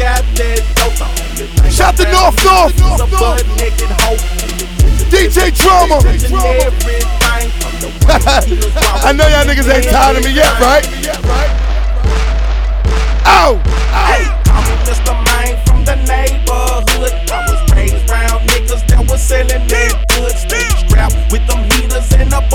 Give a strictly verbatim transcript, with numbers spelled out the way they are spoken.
Shout to North North. D J Drama. I know y'all niggas ain't tired of me yet, right? Oh! Hey!